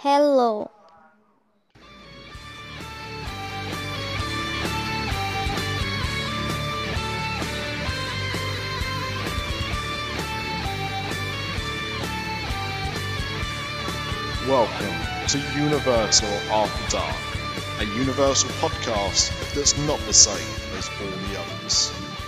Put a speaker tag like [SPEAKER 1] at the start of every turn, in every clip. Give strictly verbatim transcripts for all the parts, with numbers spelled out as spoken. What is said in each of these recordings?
[SPEAKER 1] Hello.
[SPEAKER 2] Welcome to Universal After Dark, a Universal podcast that's not the same as all the others.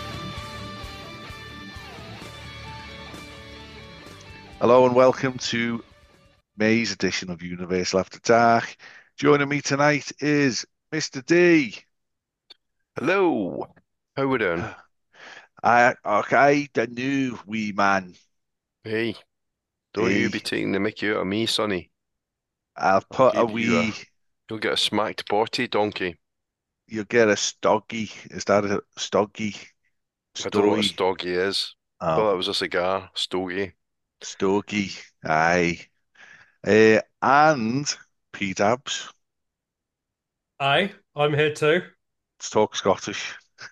[SPEAKER 3] Hello and welcome to May's edition of Universal After Dark. Joining me tonight is Mister D.
[SPEAKER 4] Hello. How we doing?
[SPEAKER 3] I okay, the new wee man.
[SPEAKER 4] Hey, don't
[SPEAKER 3] Hey,
[SPEAKER 4] you be taking the mickey out of me, sonny.
[SPEAKER 3] I'll
[SPEAKER 4] I'll
[SPEAKER 3] put a
[SPEAKER 4] give you
[SPEAKER 3] wee.
[SPEAKER 4] a, you'll get a smacked body, donkey.
[SPEAKER 3] You'll get a stoggy. Is that a stoggy?
[SPEAKER 4] I don't know what a
[SPEAKER 3] Stogy?
[SPEAKER 4] stoggy is. I
[SPEAKER 3] Oh,
[SPEAKER 4] thought that was a cigar. Stogie.
[SPEAKER 3] stogie. Aye. Uh, and Pete Abs.
[SPEAKER 5] Aye, I'm here too.
[SPEAKER 3] Let's talk Scottish.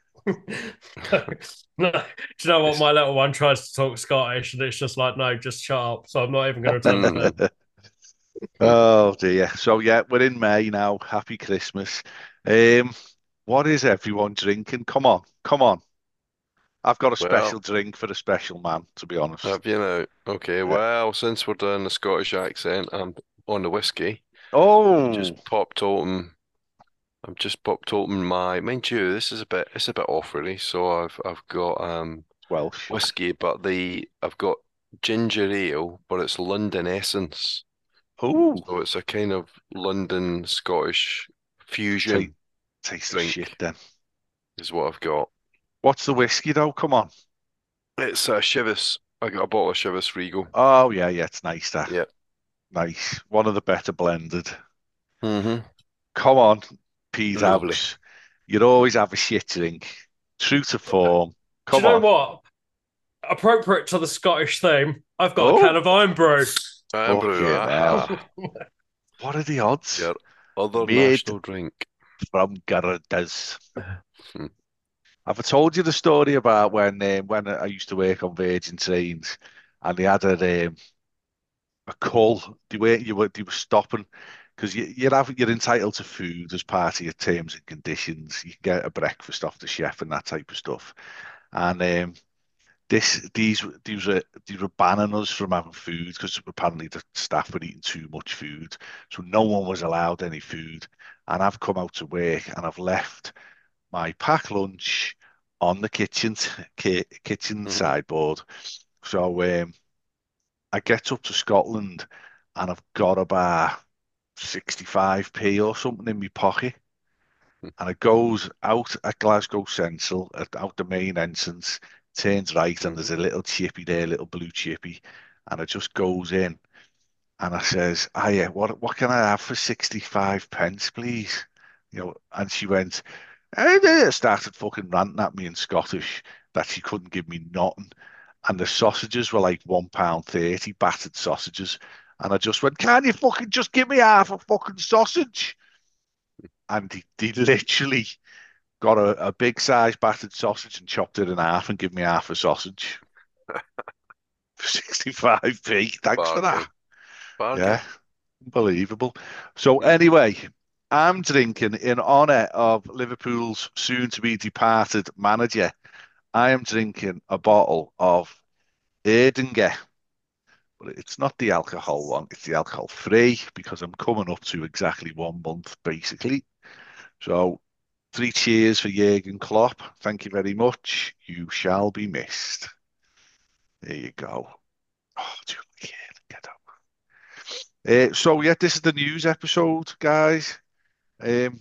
[SPEAKER 5] No, do you know what? My little one tries to talk Scottish, and it's just like, no, just shut up. So I'm not even going to attempt
[SPEAKER 4] Mm.
[SPEAKER 5] it.
[SPEAKER 3] Oh dear. So yeah, we're in May now. Happy Christmas. Um, what is everyone drinking? Come on, come on. I've got a special
[SPEAKER 4] Well,
[SPEAKER 3] drink for a special man, to be honest.
[SPEAKER 4] have you now? Okay,
[SPEAKER 3] Uh,
[SPEAKER 4] well, since we're doing the Scottish accent, I'm on the whiskey. I've
[SPEAKER 3] oh,
[SPEAKER 4] just popped open. I've just popped open my. Mind you, this is a bit. It's a bit off really. So I've I've got um
[SPEAKER 3] Welsh.
[SPEAKER 4] whiskey, but the I've got ginger ale, but it's London Essence.
[SPEAKER 3] Oh,
[SPEAKER 4] So it's a kind of London Scottish
[SPEAKER 3] taste
[SPEAKER 4] fusion
[SPEAKER 3] taste of shit
[SPEAKER 4] drink
[SPEAKER 3] then.
[SPEAKER 4] is what I've got.
[SPEAKER 3] What's the whiskey though? Come on.
[SPEAKER 4] It's a Chivas. I got a bottle of Chivas Regal.
[SPEAKER 3] Oh yeah, yeah, it's nice that.
[SPEAKER 4] Yeah.
[SPEAKER 3] Nice. One of the better blended.
[SPEAKER 4] Mm-hmm.
[SPEAKER 3] Come on, Pete
[SPEAKER 4] Lovely.
[SPEAKER 3] Abs. You'd always have a shit drink. True to form.
[SPEAKER 5] Do you
[SPEAKER 3] Come
[SPEAKER 5] know
[SPEAKER 3] on.
[SPEAKER 5] what? Appropriate to the Scottish theme, I've got a can
[SPEAKER 3] Oh,
[SPEAKER 5] of Iron Brew.
[SPEAKER 4] And brew.
[SPEAKER 3] fucking hell.
[SPEAKER 4] Aha.
[SPEAKER 3] What are the odds?
[SPEAKER 4] Your other
[SPEAKER 3] Made
[SPEAKER 4] national drink.
[SPEAKER 3] from Garadas.
[SPEAKER 4] Hmm.
[SPEAKER 3] Have I told you the story about when um, when I used to work on Virgin Trains and they had a um, a call? They were you were they were stopping because you you're having you're entitled to food as part of your terms and conditions. You can get a breakfast off the chef and that type of stuff. And um, this these these were these were banning us from having food because apparently the staff were eating too much food, so no one was allowed any food. And I've come out to work and I've left my pack lunch on the kitchen ki kitchen
[SPEAKER 4] Mm-hmm.
[SPEAKER 3] sideboard. So um, I get up to Scotland and I've got about sixty-five p or something in my pocket. And it goes out at Glasgow Central, at, out the main entrance, turns right, and
[SPEAKER 4] Mm-hmm.
[SPEAKER 3] there's a little chippy there, little blue chippy. And it just goes in. And I says, "Ah, yeah, what what can I have for sixty-five pence, please?" You know, and she went, and then started fucking ranting at me in Scottish that she couldn't give me nothing. And the sausages were like one pound thirty, battered sausages. And I just went, "Can you fucking just give me half a fucking sausage?" And he, he literally got a, a big size battered sausage and chopped it in half and give me half a sausage for sixty-five p. Thanks for that.
[SPEAKER 4] Bargain. Bargain.
[SPEAKER 3] Yeah, unbelievable. So
[SPEAKER 4] Mm.
[SPEAKER 3] anyway, I'm drinking in honor of Liverpool's soon to be departed manager. I am drinking a bottle of Erdinger, but it's not the alcohol one, it's the alcohol free because I'm coming up to exactly one month basically. So three cheers for Jurgen Klopp. Thank you very much. You shall be missed. There you go. Oh, do you like it? Get up. Uh, so yeah, this is the news episode, guys. Um,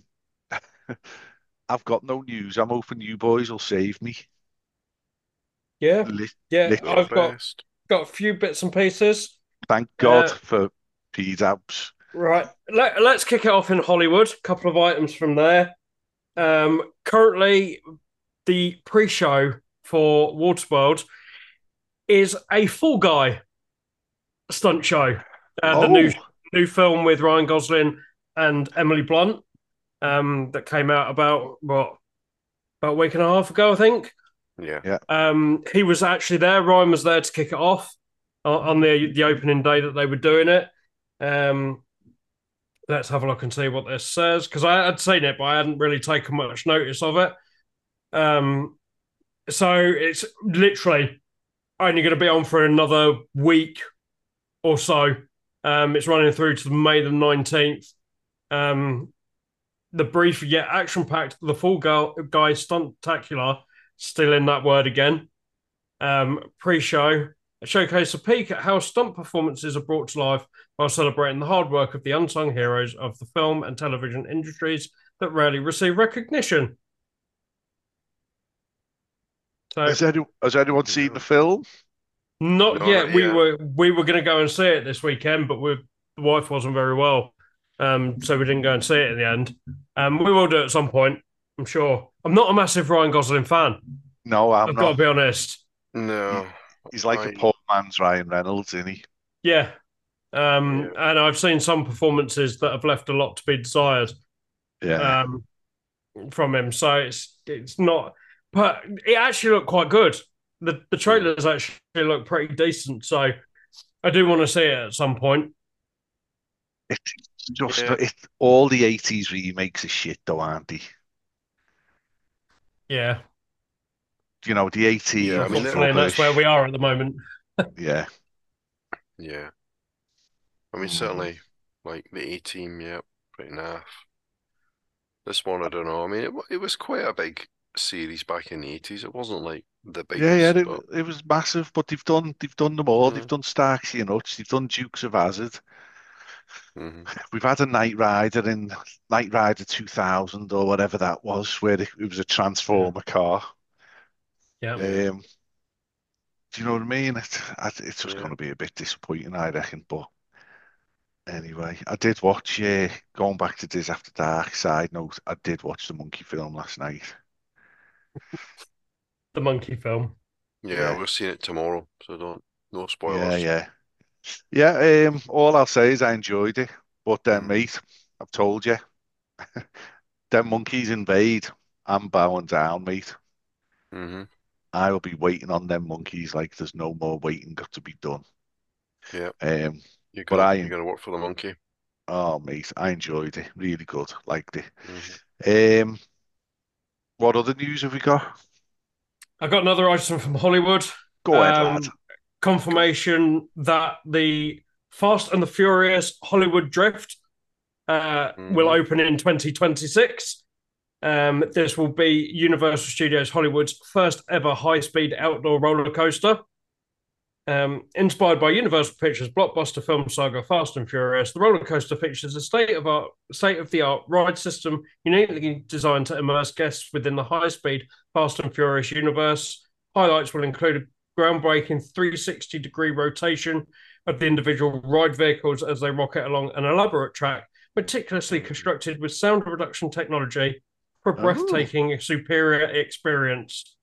[SPEAKER 3] I've got no news. I'm hoping you boys will save me.
[SPEAKER 5] Yeah,
[SPEAKER 3] Li
[SPEAKER 5] yeah.
[SPEAKER 4] Do our
[SPEAKER 3] literally.
[SPEAKER 5] I've got
[SPEAKER 4] best.
[SPEAKER 5] got a few bits and pieces.
[SPEAKER 3] Thank God
[SPEAKER 5] Uh,
[SPEAKER 3] for P DABs.
[SPEAKER 5] right. Let, let's kick it off in Hollywood. A couple of items from there. Um, currently, the pre-show for Waterworld is a Fall Guy stunt show. Uh, the new
[SPEAKER 3] Oh,
[SPEAKER 5] new film with Ryan Gosling and Emily Blunt um, that came out about what about a week and a half ago, I think.
[SPEAKER 4] Yeah.
[SPEAKER 3] yeah.
[SPEAKER 5] Um, he was actually there. Ryan was there to kick it off on, on the the opening day that they were doing it. Um, let's have a look and see what this says, because I had seen it, but I hadn't really taken much notice of it. Um, so it's literally only going to be on for another week or so. Um, it's running through to May the nineteenth. Um, the brief yet action-packed, the Fall Guy Stuntacular, still in that word again. Um, pre-show, a showcase a peek at how stunt performances are brought to life while celebrating the hard work of the unsung heroes of the film and television industries that rarely receive recognition. So,
[SPEAKER 3] Has, any, has anyone seen the film?
[SPEAKER 5] not
[SPEAKER 4] No,
[SPEAKER 5] yet.
[SPEAKER 4] not
[SPEAKER 5] We
[SPEAKER 4] yet.
[SPEAKER 5] were we were going to go and see it this weekend, but we, the wife wasn't very well, um, so we didn't go and see it in the end. Um, we will do it at some point, I'm sure. I'm not a massive Ryan Gosling fan.
[SPEAKER 3] No, I'm
[SPEAKER 5] I've got to
[SPEAKER 3] not.
[SPEAKER 5] be honest.
[SPEAKER 4] No,
[SPEAKER 3] He's like
[SPEAKER 4] I-
[SPEAKER 3] a poor man's Ryan Reynolds, isn't he?
[SPEAKER 5] Yeah. Um,
[SPEAKER 4] Yeah.
[SPEAKER 5] and I've seen some performances that have left a lot to be desired
[SPEAKER 3] Yeah.
[SPEAKER 5] um, from him. So it's it's not, but it actually looked quite good. The the trailers actually look pretty decent. So I do want to see it at some point.
[SPEAKER 3] It's just
[SPEAKER 4] Yeah.
[SPEAKER 3] it, all the eighties remakes are shit, though, aren't they?
[SPEAKER 5] Yeah.
[SPEAKER 3] You know, the eighties.
[SPEAKER 4] Yeah, I mean,
[SPEAKER 5] Unfortunately, and that's where we are at the moment.
[SPEAKER 3] Yeah.
[SPEAKER 4] yeah. I mean,
[SPEAKER 3] Mm.
[SPEAKER 4] certainly, like the A Team, yeah, pretty naff. This one, I don't know. I mean, it, wa- it was quite a big series back in the eighties. It wasn't like the biggest,
[SPEAKER 3] Yeah, yeah, it,
[SPEAKER 4] but
[SPEAKER 3] it was massive, but they've done they've done them all.
[SPEAKER 4] Mhm.
[SPEAKER 3] They've done Starksy and Hutch, they've done Dukes of Hazzard.
[SPEAKER 4] mhm.
[SPEAKER 3] We've had a Knight Rider in Knight Rider two thousand or whatever that was, where it, it was a Transformer car.
[SPEAKER 5] Yeah.
[SPEAKER 4] Yeah.
[SPEAKER 3] Um, do you know what I mean? It, I- it's just
[SPEAKER 4] Yeah.
[SPEAKER 3] going to be a bit disappointing, I reckon. But anyway, I did watch, uh, going back to Diz After Dark, side note, I did watch the Monkey film last night.
[SPEAKER 5] The monkey film.
[SPEAKER 4] Yeah,
[SPEAKER 3] Yeah.
[SPEAKER 4] we're seeing it tomorrow, so don't no
[SPEAKER 3] Yeah,
[SPEAKER 4] spoilers.
[SPEAKER 3] yeah. Yeah, um, all I'll say is I enjoyed it. But then,
[SPEAKER 4] Mhm.
[SPEAKER 3] mate, I've told you, them monkeys invade. I'm bowing down, mate.
[SPEAKER 4] hmm
[SPEAKER 3] I will be waiting on them monkeys like there's no more waiting got to be done.
[SPEAKER 4] Yeah,
[SPEAKER 3] Um,
[SPEAKER 4] you're
[SPEAKER 3] but
[SPEAKER 4] gonna
[SPEAKER 3] I,
[SPEAKER 4] you're gonna work for the monkey.
[SPEAKER 3] oh, mate, I enjoyed it. Really good. Liked it.
[SPEAKER 4] Mhm.
[SPEAKER 3] Um, what other news have we got?
[SPEAKER 5] I got another item from Hollywood.
[SPEAKER 3] Go ahead,
[SPEAKER 5] Um,
[SPEAKER 3] lad.
[SPEAKER 5] confirmation that the Fast and the Furious Hollywood Drift uh, will
[SPEAKER 4] Mhm.
[SPEAKER 5] open in twenty twenty-six. Um, this will be Universal Studios Hollywood's first ever high-speed outdoor roller coaster. Um, inspired by Universal Pictures' blockbuster film saga Fast and Furious, the roller coaster features a state-of-art, state-of-the-art ride system uniquely designed to immerse guests within the high-speed Fast and Furious universe. Highlights will include a groundbreaking three hundred sixty degree rotation of the individual ride vehicles as they rocket along an elaborate track, meticulously constructed with sound reduction technology for a
[SPEAKER 3] Oh.
[SPEAKER 5] breathtaking, superior experience.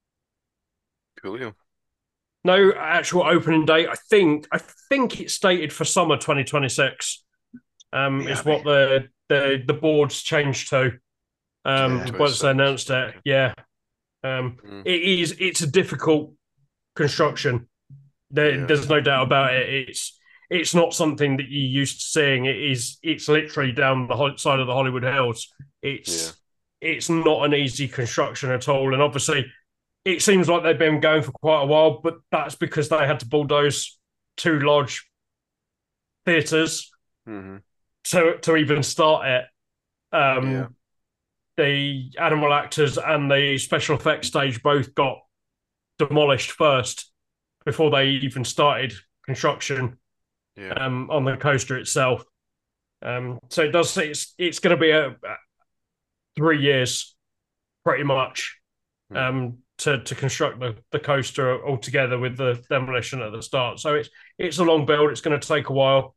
[SPEAKER 4] Coolio.
[SPEAKER 5] No actual opening date. I think I think it's stated for summer twenty twenty-six. Um,
[SPEAKER 3] Yeah,
[SPEAKER 5] is what the the the board's changed to. Um,
[SPEAKER 3] Yeah.
[SPEAKER 5] once they announced it,
[SPEAKER 4] Okay.
[SPEAKER 5] yeah. Um,
[SPEAKER 4] Mm.
[SPEAKER 5] it is. It's a difficult construction. There,
[SPEAKER 4] Yeah.
[SPEAKER 5] There's no doubt about it. It's it's not something that you're used to seeing. It is. It's literally down the ho- side of the Hollywood Hills. It's it's not an easy construction at all, and obviously it seems like they've been going for quite a while, but that's because they had to bulldoze two large theatres
[SPEAKER 4] hmm
[SPEAKER 5] to to even start it. Um,
[SPEAKER 4] Yeah.
[SPEAKER 5] The animal actors and the special effects stage both got demolished first before they even started construction
[SPEAKER 4] Yeah.
[SPEAKER 5] um, on the coaster itself. Um, so it does. It's it's going to be a, a three years, pretty much.
[SPEAKER 4] Hmm.
[SPEAKER 5] Um, to, to construct the, the coaster altogether with the demolition at the start. So it's it's a long build. It's going to take a while.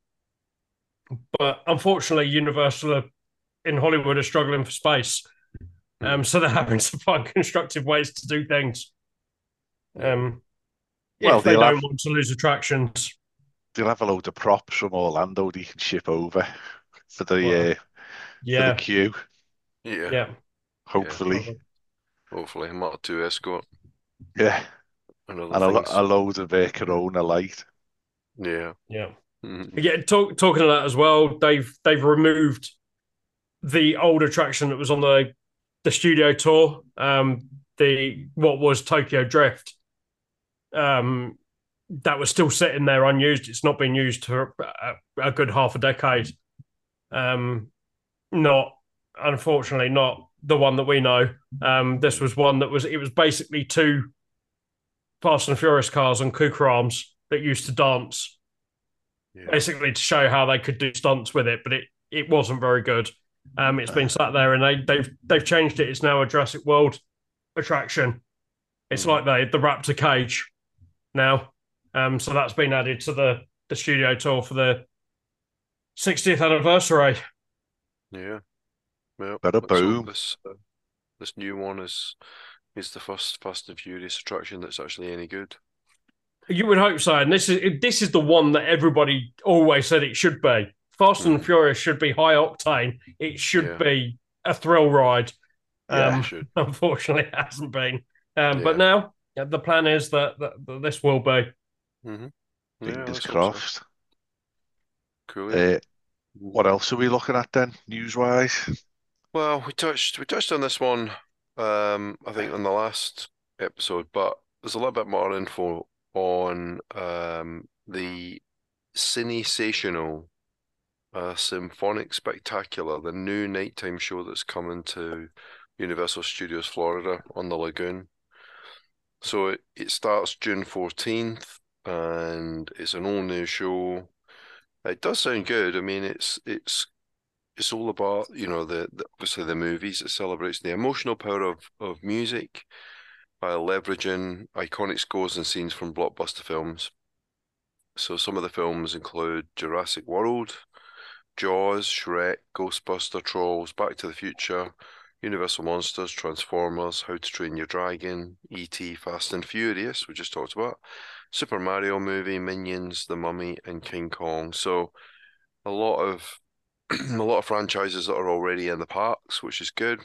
[SPEAKER 5] But unfortunately, Universal are, in Hollywood are struggling for space. Um, so they're having to find constructive ways to do things. Um,
[SPEAKER 3] Well,
[SPEAKER 5] if they
[SPEAKER 3] they'll
[SPEAKER 5] don't
[SPEAKER 3] have-
[SPEAKER 5] want to lose attractions.
[SPEAKER 3] They'll have a load of props from Orlando they can ship over for the
[SPEAKER 5] Well,
[SPEAKER 3] uh, for
[SPEAKER 5] Yeah,
[SPEAKER 3] the queue.
[SPEAKER 4] Yeah.
[SPEAKER 5] yeah.
[SPEAKER 3] Hopefully,
[SPEAKER 4] Hopefully, Model two Escort.
[SPEAKER 3] yeah,
[SPEAKER 4] And other
[SPEAKER 3] and a, lo-
[SPEAKER 4] things.
[SPEAKER 3] a load of uh, Corona Light.
[SPEAKER 4] Yeah.
[SPEAKER 5] Yeah.
[SPEAKER 4] Mhm.
[SPEAKER 5] Yeah, talk, talking of that as well, they've they've removed the old attraction that was on the the studio tour, um, the what was Tokyo Drift. Um, that was still sitting there unused. It's not been used for a, a good half a decade. Um, not unfortunately not the one that we know. Um, this was one that was it was basically two Fast and Furious cars on Kuka arms that used to dance,
[SPEAKER 4] Yeah.
[SPEAKER 5] basically to show how they could do stunts with it, but it it wasn't very good. Um, it's been sat there, and they they've they've changed it. It's now a Jurassic World attraction. It's
[SPEAKER 4] Mhm.
[SPEAKER 5] like the the Raptor cage now. Um, so that's been added to the the studio tour for the sixtieth anniversary.
[SPEAKER 4] Yeah. Well,
[SPEAKER 3] Better
[SPEAKER 4] let's hope
[SPEAKER 3] boom.
[SPEAKER 4] this uh, this new one is is the first Fast and Furious attraction that's actually any good.
[SPEAKER 5] You would hope so, and this is this is the one that everybody always said it should be. Fast and
[SPEAKER 4] Mhm.
[SPEAKER 5] Furious should be high octane. It should
[SPEAKER 4] Yeah.
[SPEAKER 5] be a thrill ride.
[SPEAKER 3] Yeah,
[SPEAKER 5] Um,
[SPEAKER 4] should.
[SPEAKER 5] unfortunately, it hasn't been. Um, But
[SPEAKER 4] Yeah.
[SPEAKER 5] now yeah, the plan is that, that, that this will be.
[SPEAKER 4] Mm-hmm. Yeah,
[SPEAKER 3] Fingers
[SPEAKER 4] let's hope so.
[SPEAKER 3] crossed.
[SPEAKER 4] Cool. Yeah.
[SPEAKER 3] Uh, what else are we looking at then, news-wise?
[SPEAKER 4] Well, we touched we touched on this one, um, I think on the last episode, but there's a little bit more info on um, the Cinesational uh, Symphonic Spectacular, the new nighttime show that's coming to Universal Studios Florida on the Lagoon. So it, it starts June fourteenth, and it's an all-new show. It does sound good. I mean, it's it's it's all about, you know, the, the obviously the movies. It celebrates the emotional power of of music by leveraging iconic scores and scenes from blockbuster films. So some of the films include Jurassic World, Jaws, Shrek, Ghostbuster, Trolls, Back to the Future, Universal Monsters, Transformers, How to Train Your Dragon, E T, Fast and Furious, we just talked about, Super Mario movie, Minions, The Mummy, and King Kong. So a lot of a lot of franchises that are already in the parks, which is good.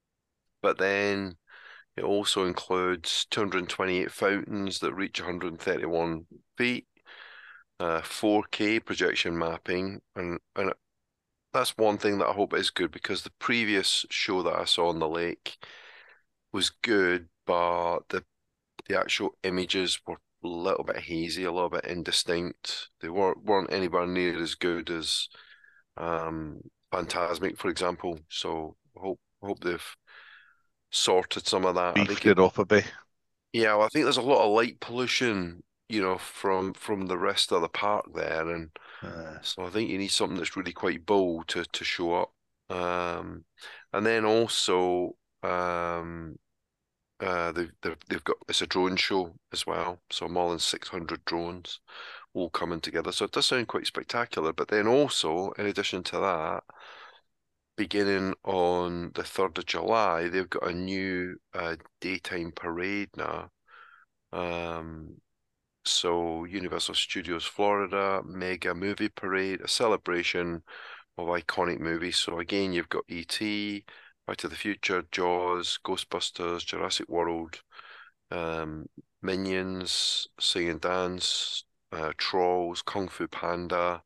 [SPEAKER 4] But then it also includes two hundred twenty-eight fountains that reach one hundred thirty-one feet, uh, four K projection mapping, and and that's one thing that I hope is good, because the previous show that I saw on the lake was good, but the the actual images were a little bit hazy, a little bit indistinct. They weren't weren't anywhere near as good as um, Phantasmic, for example. So I hope hope they've sorted some of that. I think
[SPEAKER 3] Beefed
[SPEAKER 4] it,
[SPEAKER 3] it up a bit.
[SPEAKER 4] yeah, well, I think there's a lot of light pollution, you know, from from the rest of the park there, and
[SPEAKER 3] Uh,
[SPEAKER 4] so I think you need something that's really quite bold to to show up. Um, and then also, um, uh, they've they've they've got it's a drone show as well. So more than six hundred drones all coming together. So it does sound quite spectacular. But then also, in addition to that, beginning on the third of July, they've got a new uh, daytime parade now. Um, so Universal Studios Florida Mega Movie Parade, a celebration of iconic movies. So again, you've got E T, Back to the Future, Jaws, Ghostbusters, Jurassic World, um, Minions, Sing and Dance, uh, Trolls, Kung Fu Panda.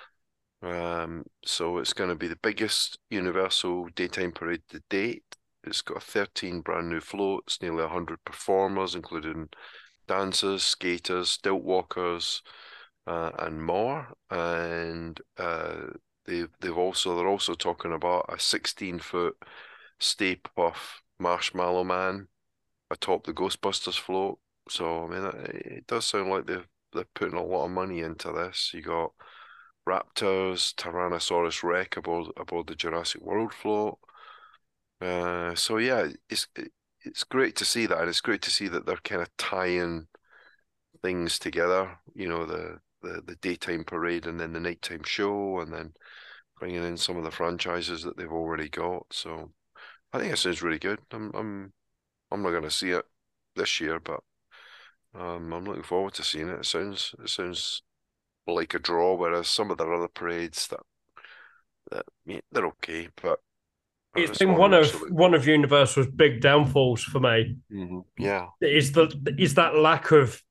[SPEAKER 4] Um, so it's going to be the biggest Universal daytime parade to date. It's got thirteen brand new floats, nearly one hundred performers, including dancers, skaters, stilt walkers, uh, and more. And uh, they've they've also they're also talking about a sixteen foot Stay Puft Marshmallow Man atop the Ghostbusters float. So I mean, it, it does sound like they've they're putting a lot of money into this. You got raptors, Tyrannosaurus Rex aboard aboard the Jurassic World float. Uh, so yeah, it's it's great to see that, and it's great to see that they're kind of tying things together. You know, the the the daytime parade and then the nighttime show, and then bringing in some of the franchises that they've already got. So I think it sounds really good. I'm I'm I'm not going to see it this year, but um, I'm looking forward to seeing it. It sounds it sounds like a draw, whereas some of the other parades that that yeah, they're okay, but uh,
[SPEAKER 5] It's
[SPEAKER 4] this
[SPEAKER 5] been
[SPEAKER 4] one
[SPEAKER 5] one
[SPEAKER 4] I'm
[SPEAKER 5] of
[SPEAKER 4] actually looking
[SPEAKER 5] one of Universal's big downfalls for me.
[SPEAKER 4] Mhm. Yeah,
[SPEAKER 5] Is the is that lack of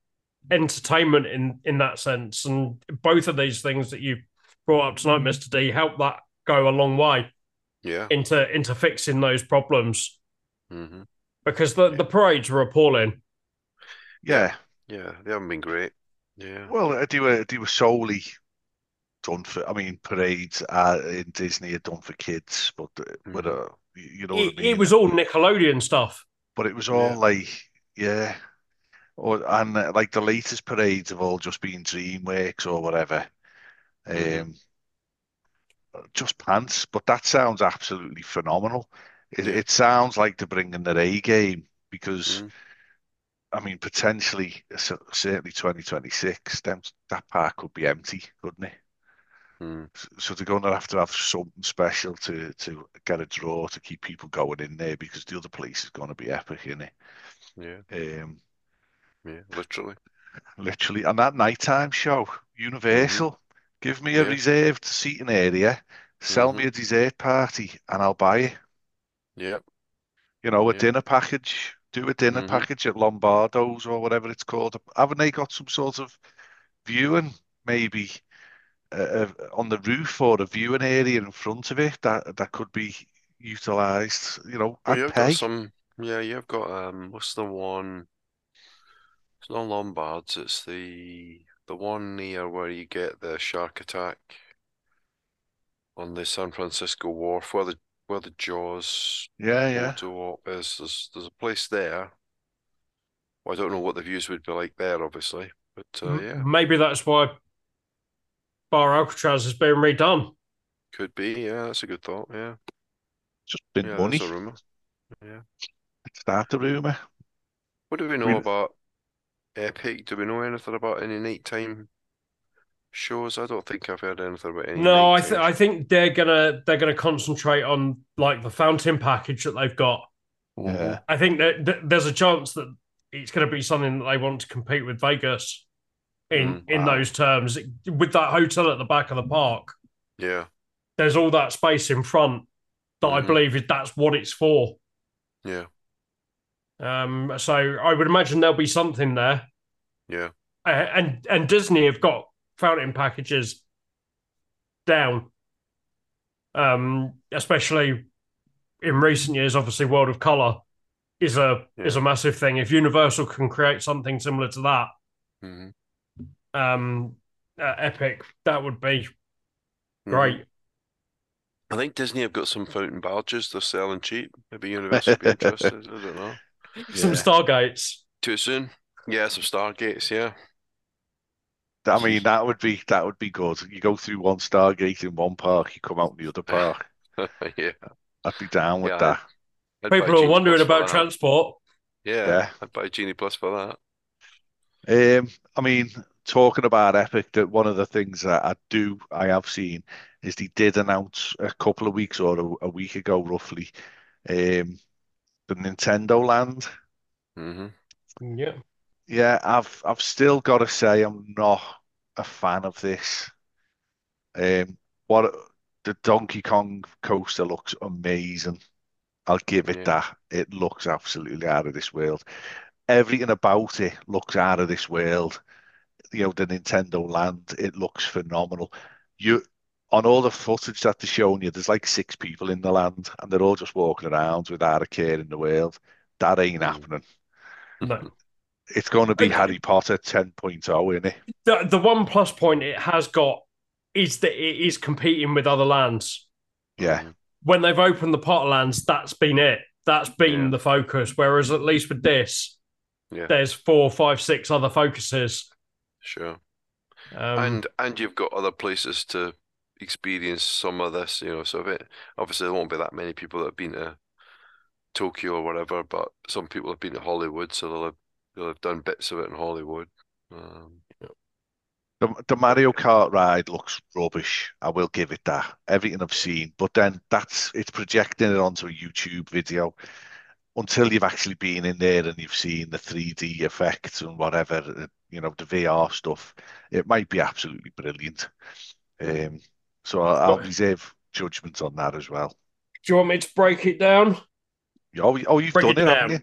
[SPEAKER 5] entertainment in in that sense. And both of these things that you brought up tonight, Mister D, help that go a long way
[SPEAKER 4] Yeah.
[SPEAKER 5] into into fixing those problems.
[SPEAKER 4] Mm-hmm.
[SPEAKER 5] Because the, the parades were appalling.
[SPEAKER 3] Yeah.
[SPEAKER 4] Yeah, they haven't been great. Yeah.
[SPEAKER 3] Well, they were they were solely done for. I mean, parades uh, in Disney are done for kids, but uh, with a you know what I
[SPEAKER 5] It,
[SPEAKER 3] mean.
[SPEAKER 5] it was all Nickelodeon stuff.
[SPEAKER 3] But it was all
[SPEAKER 4] Yeah.
[SPEAKER 3] like, yeah, or and uh, like the latest parades have all just been DreamWorks or whatever. Um,
[SPEAKER 4] Mhm.
[SPEAKER 3] just pants, but that sounds absolutely phenomenal. It,
[SPEAKER 4] Yeah.
[SPEAKER 3] it sounds like they're bringing their A game because,
[SPEAKER 4] Mm.
[SPEAKER 3] I mean, potentially, cer- certainly twenty twenty-six, them, that park could be empty, couldn't it?
[SPEAKER 4] Mm.
[SPEAKER 3] S- So they're going to have to have something special to to get a draw to keep people going in there because the other place is going to be epic, isn't it?
[SPEAKER 4] Yeah.
[SPEAKER 3] Um,
[SPEAKER 4] Yeah. Literally.
[SPEAKER 3] literally, and that nighttime show,
[SPEAKER 4] Mm-hmm.
[SPEAKER 3] Universal, give me a
[SPEAKER 4] Yeah.
[SPEAKER 3] reserved seating area, sell me
[SPEAKER 4] Mm-hmm.
[SPEAKER 3] a dessert party, and I'll buy it.
[SPEAKER 4] Yeah.
[SPEAKER 3] You know, a
[SPEAKER 4] Yeah.
[SPEAKER 3] dinner package. Do a dinner
[SPEAKER 4] Mm-hmm.
[SPEAKER 3] package at Lombardo's or whatever it's called. Haven't they got some sort of viewing, maybe uh, uh, on the roof or a viewing area in front of it that that could be utilised? You know,
[SPEAKER 4] Well,
[SPEAKER 3] I'd
[SPEAKER 4] you've got
[SPEAKER 3] pay.
[SPEAKER 4] some. Yeah, you've got um. What's the one? It's not Lombards. It's the the one near where you get the shark attack on the San Francisco Wharf, where the where the Jaws
[SPEAKER 3] Yeah, yeah.
[SPEAKER 4] photo op is. There's there's a place there. Well, I don't know what the views would be like there, obviously, but uh,
[SPEAKER 5] M-
[SPEAKER 4] yeah,
[SPEAKER 5] Maybe that's why Bar Alcatraz has been redone.
[SPEAKER 4] could be. Yeah, that's a good thought. Yeah,
[SPEAKER 3] Just been
[SPEAKER 4] yeah,
[SPEAKER 3] money.
[SPEAKER 4] that's a rumor. Yeah.
[SPEAKER 3] Start the rumour.
[SPEAKER 4] What do we
[SPEAKER 3] I
[SPEAKER 4] know
[SPEAKER 3] mean,
[SPEAKER 4] about Epic? Do we know anything about any nighttime shows? I don't think I've heard anything about any
[SPEAKER 5] No, I th-
[SPEAKER 4] nighttime.
[SPEAKER 5] I think they're gonna they're gonna concentrate on like the fountain package that they've got.
[SPEAKER 3] yeah,
[SPEAKER 5] I think that, that there's a chance that it's going to be something that they want to compete with Vegas in
[SPEAKER 4] Mm,
[SPEAKER 5] in
[SPEAKER 3] wow.
[SPEAKER 5] those terms. With that hotel at the back of the park,
[SPEAKER 4] yeah.
[SPEAKER 5] there's all that space in front that I
[SPEAKER 4] Mhm.
[SPEAKER 5] believe is that's what it's for.
[SPEAKER 4] Yeah.
[SPEAKER 5] Um, so I would imagine there'll be something there.
[SPEAKER 4] Yeah.
[SPEAKER 5] Uh, and and Disney have got fountain packages down, um, especially in recent years. Obviously, World of Color is a
[SPEAKER 4] Yeah.
[SPEAKER 5] is a massive thing. If Universal can create something similar to that,
[SPEAKER 4] hmm
[SPEAKER 5] um, uh, Epic, that would be
[SPEAKER 4] hmm
[SPEAKER 5] great.
[SPEAKER 4] I think Disney have got some fountain barges they're selling cheap. Maybe Universal would be interested. I don't know.
[SPEAKER 5] Some
[SPEAKER 3] Yeah.
[SPEAKER 5] Stargates.
[SPEAKER 4] Too soon? Yeah, some Stargates. Yeah.
[SPEAKER 3] I mean, that would be that would be good. You go through one Stargate in one park, you come out in the other park.
[SPEAKER 4] Yeah.
[SPEAKER 3] I'd be down with
[SPEAKER 4] Yeah.
[SPEAKER 3] that.
[SPEAKER 4] I'd, I'd buy
[SPEAKER 5] People are
[SPEAKER 4] Genie
[SPEAKER 5] wondering
[SPEAKER 4] Plus for
[SPEAKER 5] about
[SPEAKER 4] that.
[SPEAKER 5] transport.
[SPEAKER 4] Yeah.
[SPEAKER 3] Yeah.
[SPEAKER 4] I'd buy Genie Plus for that.
[SPEAKER 3] Um, I mean, talking about Epic, that one of the things that I do, I have seen, is they did announce a couple of weeks or a, a week ago, roughly, um, the Nintendo Land.
[SPEAKER 4] hmm
[SPEAKER 5] Yeah.
[SPEAKER 3] Yeah, I've I've still got to say I'm not a fan of this. Um, what the Donkey Kong coaster looks amazing. I'll give it
[SPEAKER 4] Yeah.
[SPEAKER 3] that. It looks absolutely out of this world. Everything about it looks out of this world. You know, the Nintendo Land, it looks phenomenal. You on all the footage that they're showing you, there's like six people in the land, and they're all just walking around without a care in the world. That ain't
[SPEAKER 4] Mm.
[SPEAKER 3] happening.
[SPEAKER 5] No.
[SPEAKER 3] It's going to be
[SPEAKER 5] Okay.
[SPEAKER 3] Harry Potter 10.0, isn't it?
[SPEAKER 5] The, the one plus point it has got is that it is competing with other lands.
[SPEAKER 3] Yeah.
[SPEAKER 4] Mhm.
[SPEAKER 5] When they've opened the Potter lands, that's been it. That's been
[SPEAKER 4] Yeah.
[SPEAKER 5] the focus. Whereas at least with this,
[SPEAKER 4] Yeah.
[SPEAKER 5] there's four, five, six other focuses.
[SPEAKER 4] Sure.
[SPEAKER 5] Um,
[SPEAKER 4] And and you've got other places to experience some of this, you know. So if it obviously there won't be that many people that have been to Tokyo or whatever, but some people have been to Hollywood, so they'll have they'll have done bits of it in Hollywood. Um,
[SPEAKER 3] The, the Mario Kart ride looks rubbish. I will give it that. Everything I've seen, but then that's it's projecting it onto a YouTube video. Until you've actually been in there and you've seen the three D effects and whatever, uh, you know, the V R stuff, it might be absolutely brilliant. Um, so I'll, I'll
[SPEAKER 5] But-
[SPEAKER 3] reserve judgment on that as well.
[SPEAKER 5] do you want me to break it down?
[SPEAKER 3] Oh, oh, you've
[SPEAKER 5] Break
[SPEAKER 3] done
[SPEAKER 5] it
[SPEAKER 3] it, haven't
[SPEAKER 5] down.
[SPEAKER 3] you?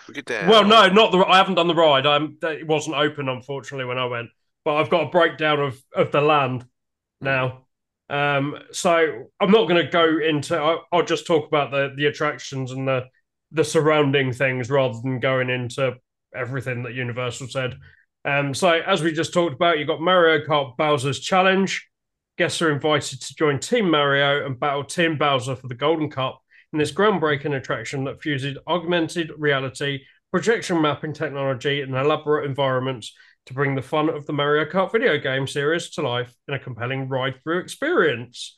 [SPEAKER 4] Look at that.
[SPEAKER 5] Well, no, not the. I haven't done the ride. I'm. It wasn't open, unfortunately, when I went. But I've got a breakdown of of the land now. Um, so I'm not going to go into. I'll, I'll just talk about the the attractions and the the surrounding things rather than going into everything that Universal said. Um, so as we just talked about, you've got Mario Kart Bowser's Challenge. Guests are invited to join Team Mario and battle Team Bowser for the Golden Cup in this groundbreaking attraction that fuses augmented reality, projection mapping technology, and elaborate environments to bring the fun of the Mario Kart video game series to life in a compelling ride-through experience.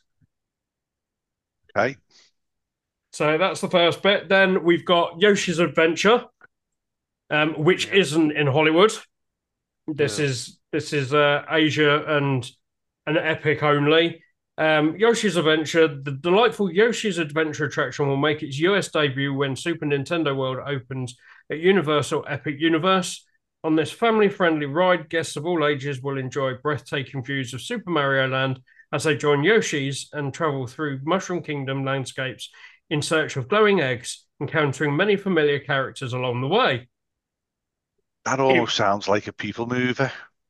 [SPEAKER 3] Okay.
[SPEAKER 5] So that's the first bit. Then we've got Yoshi's Adventure, um, which isn't in Hollywood. This
[SPEAKER 4] Yeah.
[SPEAKER 5] is this is uh, Asia and an Epic only. Um, Yoshi's Adventure, the delightful Yoshi's Adventure attraction will make its U S debut when Super Nintendo World opens at Universal Epic Universe. On this family-friendly ride, guests of all ages will enjoy breathtaking views of Super Mario Land as they join Yoshi's and travel through Mushroom Kingdom landscapes in search of glowing eggs, encountering many familiar characters along the way.
[SPEAKER 3] That almost it, sounds like a people mover.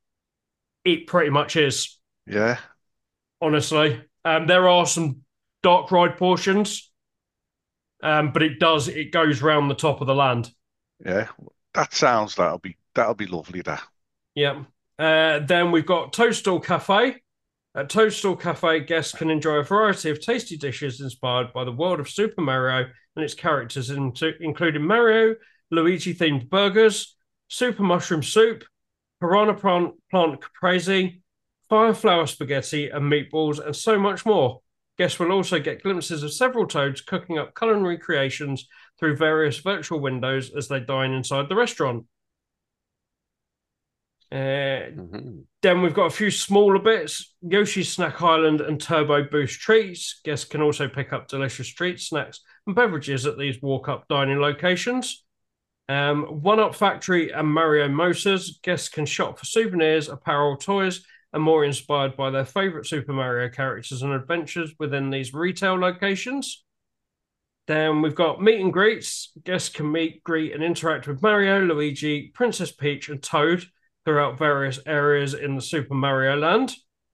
[SPEAKER 5] It pretty much is.
[SPEAKER 3] Yeah.
[SPEAKER 5] Honestly. Um, there are some dark ride portions, um, but it does, it goes round the top of the land.
[SPEAKER 3] Yeah. That sounds, that'll be, that'll be lovely, that.
[SPEAKER 5] Yeah. Uh, then we've got Toadstool Cafe. At Toadstool Cafe, guests can enjoy a variety of tasty dishes inspired by the world of Super Mario and its characters, into, including Mario, Luigi-themed burgers, Super Mushroom Soup, Piranha Plant, plant Caprese, Fire Flower Spaghetti and meatballs, and so much more. Guests will also get glimpses of several toads cooking up culinary creations through various virtual windows as they dine inside the restaurant. Uh, mm-hmm. Then we've got a few smaller bits. Yoshi's Snack Island and Turbo Boost treats. Guests can also pick up delicious treats, snacks, and beverages at these walk-up dining locations. Um, One Up Factory and Mario Motors. Guests can shop for souvenirs, apparel, toys, and more inspired by their favourite Super Mario characters and adventures within these retail locations. Then we've got meet and greets. Guests can meet, greet, and interact with Mario, Luigi, Princess Peach, and Toad throughout various areas in the Super Mario Land.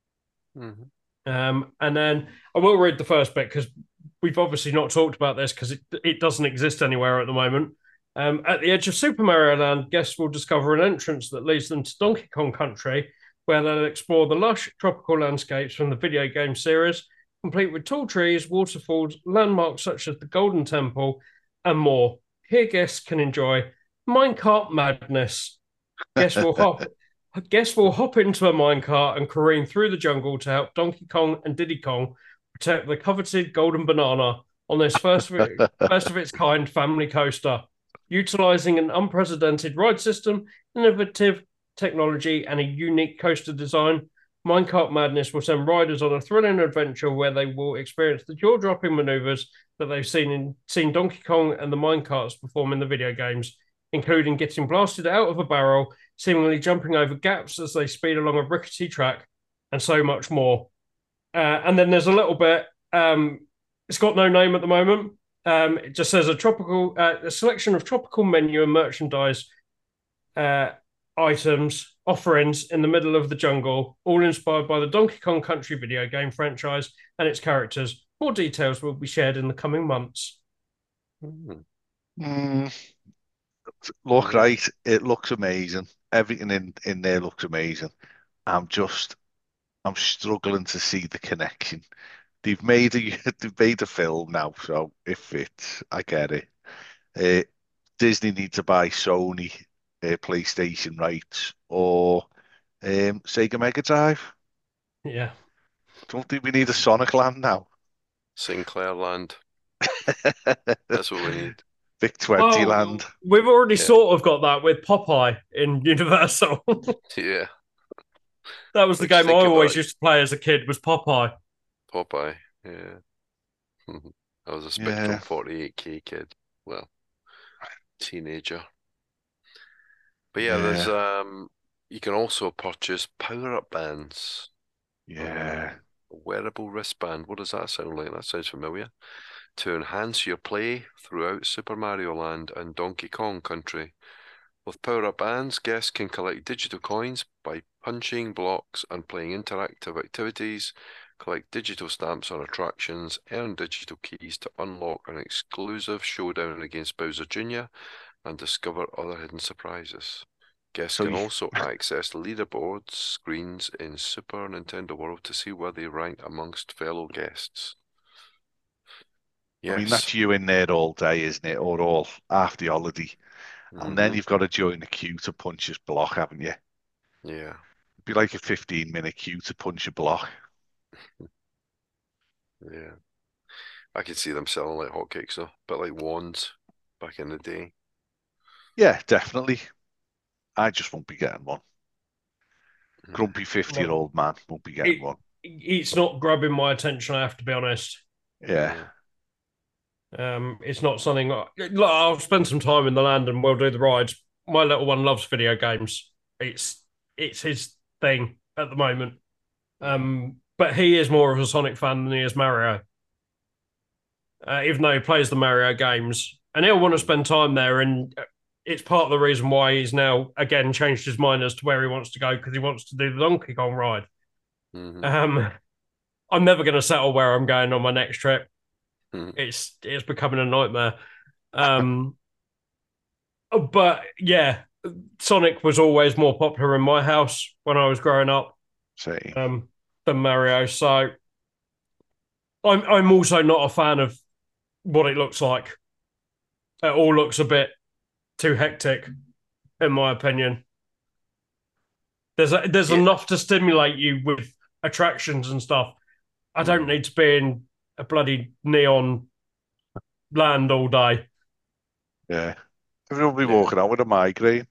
[SPEAKER 5] Mm-hmm. Um, and then I will read the first bit because we've obviously not talked about this because it, it doesn't exist anywhere at the moment. Um, at the edge of Super Mario Land, guests will discover an entrance that leads them to Donkey Kong Country, where they'll explore the lush tropical landscapes from the video game series, complete with tall trees, waterfalls, landmarks such as the Golden Temple, and more. Here guests can enjoy minecart madness. Guests will hop guests will hop into a minecart and careen through the jungle to help Donkey Kong and Diddy Kong protect the coveted golden banana on this first of, it, first of its kind family coaster. Utilizing an unprecedented ride system, innovative technology, and a unique coaster design, Minecart Madness will send riders on a thrilling adventure where they will experience the jaw-dropping maneuvers that they've seen in seen Donkey Kong and the minecarts perform in the video games, including getting blasted out of a barrel, seemingly jumping over gaps as they speed along a rickety track, and so much more. Uh, and then there's a little bit, um, it's got no name at the moment. Um, it just says a tropical, uh, a selection of tropical menu and merchandise uh, items, offerings in the middle of the jungle, all inspired by the Donkey Kong Country video game franchise and its characters. More details will be shared in the coming months.
[SPEAKER 3] Mm. Mm. Look, right, it looks amazing. Everything in, in there looks amazing. I'm just, I'm struggling to see the connection. They've made a they've made a film now, so it fits. I get it. Uh, Disney need to buy Sony uh, PlayStation rights or um, Sega Mega Drive.
[SPEAKER 5] Yeah.
[SPEAKER 3] Don't think we need a Sonic Land now.
[SPEAKER 4] Sinclair Land. That's what we need.
[SPEAKER 3] Vic twenty
[SPEAKER 5] oh,
[SPEAKER 3] Land.
[SPEAKER 5] We've already
[SPEAKER 4] yeah.
[SPEAKER 5] sort of got that with Popeye in Universal.
[SPEAKER 4] Yeah.
[SPEAKER 5] That was the game I always used to play as a kid, was Popeye.
[SPEAKER 4] Popeye, yeah. I was a Spectrum yeah. forty-eight K kid. Well, teenager. But yeah, yeah, there's um you can also purchase power-up bands.
[SPEAKER 3] Yeah.
[SPEAKER 4] A wearable wristband. What does that sound like? That sounds familiar. To enhance your play throughout Super Mario Land and Donkey Kong Country. With power-up bands, guests can collect digital coins by punching blocks and playing interactive activities, collect digital stamps on attractions, earn digital keys to unlock an exclusive showdown against Bowser Junior, and discover other hidden surprises. Guests
[SPEAKER 3] So
[SPEAKER 4] can
[SPEAKER 3] you-
[SPEAKER 4] also access leaderboards screens in Super Nintendo World to see where they rank amongst fellow guests. Yes.
[SPEAKER 3] I mean, that's you in there all day, isn't it? Or all after the holiday. And then
[SPEAKER 4] Mhm.
[SPEAKER 3] you've got to join the queue to punch this block, haven't you?
[SPEAKER 4] Yeah.
[SPEAKER 3] It'd be like a fifteen minute queue to punch a block.
[SPEAKER 4] Yeah. I could see them selling like hotcakes though, but like wands back in the day.
[SPEAKER 3] Yeah, definitely. I just won't be getting one.
[SPEAKER 4] Mm.
[SPEAKER 3] Grumpy fifty year old man won't be getting
[SPEAKER 5] It-
[SPEAKER 3] one.
[SPEAKER 5] It's not grabbing my attention, I have to be honest.
[SPEAKER 3] Yeah.
[SPEAKER 5] Um, it's not something like, I'll spend some time in the land and we'll do the rides. My little one loves video games. It's it's his thing at the moment. Um, but he is more of a Sonic fan than he is Mario. Uh, even though he plays the Mario games, and he'll want to spend time there, and it's part of the reason why he's now again changed his mind as to where he wants to go because he wants to do the Donkey Kong ride.
[SPEAKER 4] Mhm.
[SPEAKER 5] Um, I'm never going to settle where I'm going on my next trip.
[SPEAKER 4] Mhm.
[SPEAKER 5] It's it's becoming a nightmare. Um, but yeah, Sonic was always more popular in my house when I was growing up
[SPEAKER 3] Say,
[SPEAKER 5] um, than Mario. So I'm I'm also not a fan of what it looks like. It all looks a bit too hectic, in my opinion. There's a, there's
[SPEAKER 3] Yeah.
[SPEAKER 5] enough to stimulate you with attractions and stuff. I don't
[SPEAKER 4] Mm.
[SPEAKER 5] need to be in a bloody neon land all day.
[SPEAKER 3] yeah. Everyone will be
[SPEAKER 4] Yeah.
[SPEAKER 3] walking out with a migraine.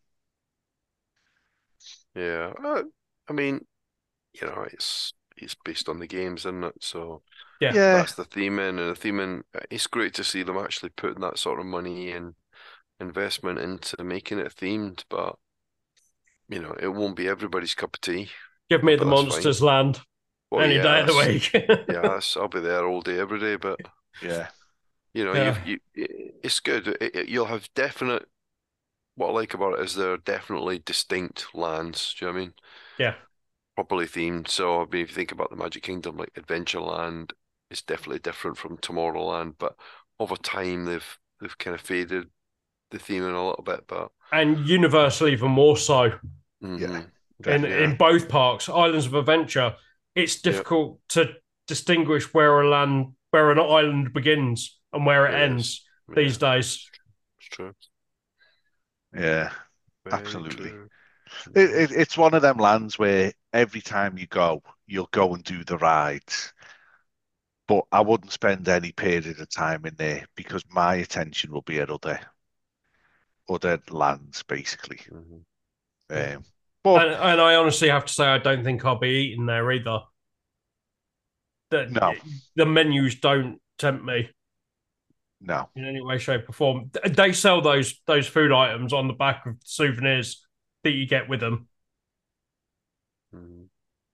[SPEAKER 4] Yeah. Uh, I mean, you know, it's it's based on the games, isn't it? So
[SPEAKER 5] Yeah.
[SPEAKER 3] Yeah.
[SPEAKER 4] that's the theming, and the theming. It's great to see them actually putting that sort of money and investment into making it themed, but you know, it won't be everybody's cup of tea.
[SPEAKER 5] Give me
[SPEAKER 4] But
[SPEAKER 5] the
[SPEAKER 4] that's
[SPEAKER 5] Monsters
[SPEAKER 4] fine.
[SPEAKER 5] Land
[SPEAKER 4] Well,
[SPEAKER 5] any
[SPEAKER 4] yeah,
[SPEAKER 5] day of the
[SPEAKER 4] that's-
[SPEAKER 5] week.
[SPEAKER 4] yeah, that's, I'll be there all day, every day. But
[SPEAKER 3] Yeah.
[SPEAKER 4] you know,
[SPEAKER 5] Yeah.
[SPEAKER 4] you've you, it's good. It, it- you'll have definite. What I like about it is there are definitely distinct lands. Do you know what I mean?
[SPEAKER 5] Yeah.
[SPEAKER 4] Properly themed. So I mean, if you think about the Magic Kingdom, like Adventureland is definitely different from Tomorrowland, but over time they've they've kind of faded the theming a little bit. But
[SPEAKER 5] And Universal even more so
[SPEAKER 4] mhm.
[SPEAKER 5] in,
[SPEAKER 4] Yeah.
[SPEAKER 5] in both parks. Islands of Adventure, it's
[SPEAKER 4] Yeah.
[SPEAKER 5] difficult to distinguish where a land, where an island begins and where it
[SPEAKER 4] It
[SPEAKER 5] ends
[SPEAKER 4] is.
[SPEAKER 5] these
[SPEAKER 4] Yeah,
[SPEAKER 5] days.
[SPEAKER 4] it's true.
[SPEAKER 3] Yeah.
[SPEAKER 4] Very
[SPEAKER 3] Absolutely.
[SPEAKER 4] true.
[SPEAKER 3] It, it, it's one of them lands where every time you go, you'll go and do the rides. But I wouldn't spend any period of time in there because my attention will be at other other lands, basically.
[SPEAKER 4] Mhm.
[SPEAKER 3] Um, but
[SPEAKER 5] And, and I honestly have to say, I don't think I'll be eating there either. The,
[SPEAKER 3] No.
[SPEAKER 5] the menus don't tempt me
[SPEAKER 3] no,
[SPEAKER 5] in any way, shape, or form. They sell those those food items on the back of souvenirs that you get with them.
[SPEAKER 4] Mhm.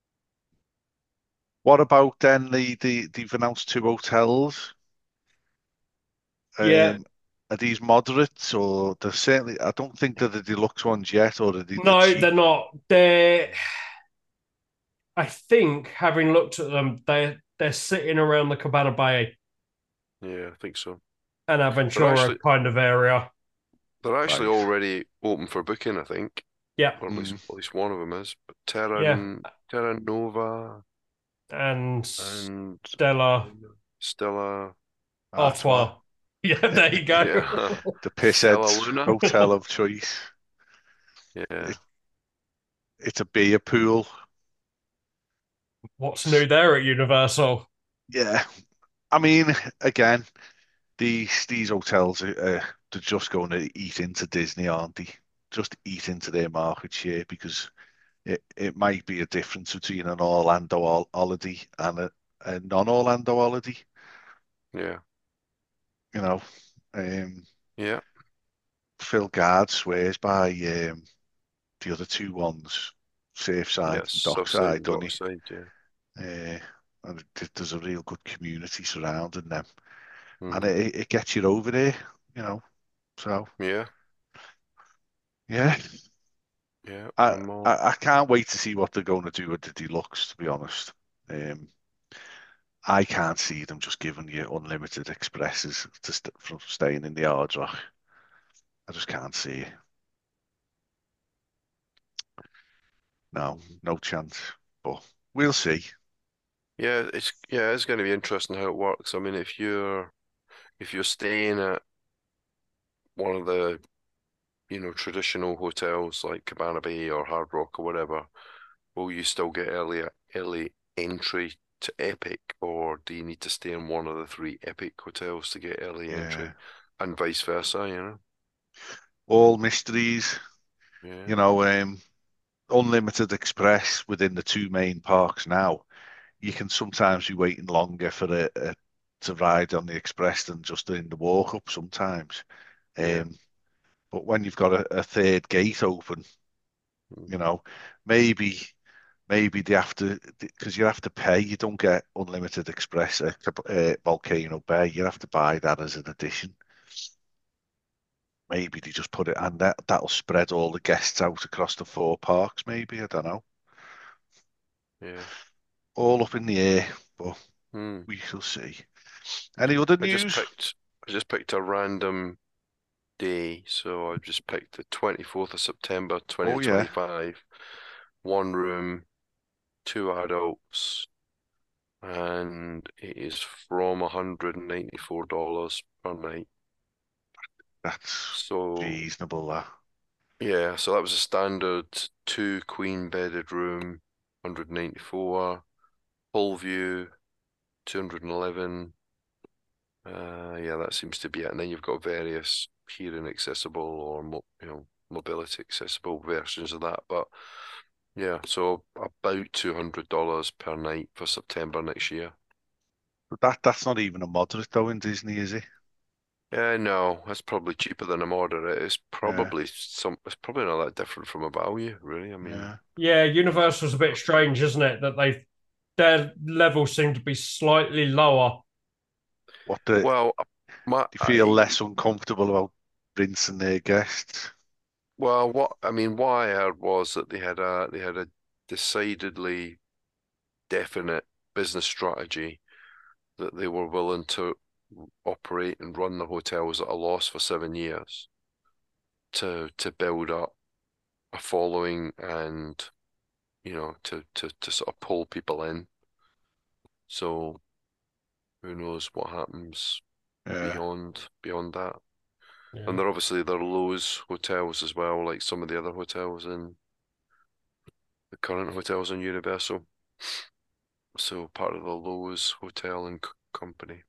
[SPEAKER 3] what about then the the they've announced two hotels?
[SPEAKER 5] Yeah.
[SPEAKER 3] Um, are these moderates or they're certainly? I don't think they're the deluxe ones yet, or are they the
[SPEAKER 5] No,
[SPEAKER 3] cheap?
[SPEAKER 5] they're not. They're. I think, having looked at them, they they're sitting around the Cabana Bay
[SPEAKER 4] Yeah, I think so.
[SPEAKER 5] and Aventura
[SPEAKER 4] actually-
[SPEAKER 5] kind of area.
[SPEAKER 4] They're actually
[SPEAKER 3] Right.
[SPEAKER 4] already open for booking, I think,
[SPEAKER 5] Yeah,
[SPEAKER 4] or at least
[SPEAKER 3] Mm.
[SPEAKER 4] at least one of them is. But Terra
[SPEAKER 5] Yeah.
[SPEAKER 4] Terra Nova
[SPEAKER 5] and
[SPEAKER 4] and
[SPEAKER 5] Stella
[SPEAKER 4] Stella.
[SPEAKER 5] Artois. Yeah, there you go.
[SPEAKER 4] Yeah.
[SPEAKER 3] The Pisshead's
[SPEAKER 4] Stella Luna.
[SPEAKER 3] hotel of choice.
[SPEAKER 4] Yeah.
[SPEAKER 3] It's a beer pool.
[SPEAKER 5] What's new there at Universal?
[SPEAKER 3] Yeah, I mean, again, these these hotels are uh, they're just going to eat into Disney, aren't they? Just eat into their market share because it, it might be a difference between an Orlando hol- holiday and a, a non-Orlando holiday.
[SPEAKER 4] Yeah.
[SPEAKER 3] You know, um,
[SPEAKER 4] Yeah.
[SPEAKER 3] Phil Gard swears by um, the other two ones, Surfside and
[SPEAKER 4] Yes.
[SPEAKER 3] Dockside,
[SPEAKER 4] Southside,
[SPEAKER 3] doesn't he?
[SPEAKER 4] Dockside. Yeah.
[SPEAKER 3] Uh, and it, there's a real good community surrounding them, and
[SPEAKER 4] Mhm.
[SPEAKER 3] it, it gets you over there, you know. So
[SPEAKER 4] Yeah,
[SPEAKER 3] yeah,
[SPEAKER 4] yeah.
[SPEAKER 3] I,
[SPEAKER 4] I'm all.
[SPEAKER 3] I I can't wait to see what they're going to do with the deluxe. To be honest, um, I can't see them just giving you unlimited expresses to st from staying in the Hard Rock. I just can't see it. No,
[SPEAKER 4] Mhm.
[SPEAKER 3] no chance. But we'll see.
[SPEAKER 4] Yeah, it's yeah, it's going to be interesting how it works. I mean, if you're if you're staying at one of the, you know, traditional hotels like Cabana Bay or Hard Rock or whatever, will you still get early early entry to Epic, or do you need to stay in one of the three Epic hotels to get early
[SPEAKER 3] Yeah,
[SPEAKER 4] entry, and vice versa, you know?
[SPEAKER 3] all mysteries.
[SPEAKER 4] Yeah,
[SPEAKER 3] You know, um, unlimited express within the two main parks now. You can sometimes be waiting longer for a, a to ride on the express than just in the walk up sometimes.
[SPEAKER 4] yeah.
[SPEAKER 3] Um, but when you've got a, a third gate open, you
[SPEAKER 4] Mhm.
[SPEAKER 3] know, maybe maybe they have to because you have to pay. You don't get unlimited express at uh, Volcano Bay. You have to buy that as an addition. Maybe they just put it, and that that'll spread all the guests out across the four parks. Maybe I don't know.
[SPEAKER 4] Yeah.
[SPEAKER 3] All up in the air, but
[SPEAKER 4] Hmm.
[SPEAKER 3] we shall see. Any other
[SPEAKER 4] I just
[SPEAKER 3] news?
[SPEAKER 4] picked I just picked a random day, so I just picked the twenty-fourth of September
[SPEAKER 3] Oh yeah,
[SPEAKER 4] twenty twenty-five. One room, two adults, and it is from one hundred ninety-four dollars per night.
[SPEAKER 3] that's
[SPEAKER 4] So
[SPEAKER 3] reasonable. That.
[SPEAKER 4] yeah, so that was a standard two queen bedded room, one hundred ninety-four, full view, two hundred eleven. Uh, yeah, that seems to be it. And then you've got various hearing accessible or mo you know mobility accessible versions of that. But yeah, so about two hundred dollars per night for September next year.
[SPEAKER 3] But that that's not even a moderate though in Disney, is it?
[SPEAKER 4] Yeah, no, that's probably cheaper than a moderate. It's
[SPEAKER 3] Yeah,
[SPEAKER 4] probably some. It's probably not that different from a value, really. I mean,
[SPEAKER 3] yeah.
[SPEAKER 5] Yeah, Universal's a bit strange, isn't it? That they their levels seem to be slightly lower.
[SPEAKER 3] What the do
[SPEAKER 4] well, my
[SPEAKER 3] you feel
[SPEAKER 4] I
[SPEAKER 3] less uncomfortable about rinsing their guests?
[SPEAKER 4] well, what I mean, what I heard was that they had a they had a decidedly definite business strategy that they were willing to operate and run the hotels at a loss for seven years to to build up a following and you know to to to sort of pull people in. So who knows what happens
[SPEAKER 3] Yeah,
[SPEAKER 4] beyond beyond that. And
[SPEAKER 5] Yeah.
[SPEAKER 4] they're obviously they're Lowe's hotels as well, like some of the other hotels in the current hotels in Universal. So part of the Lowe's Hotel and C Company.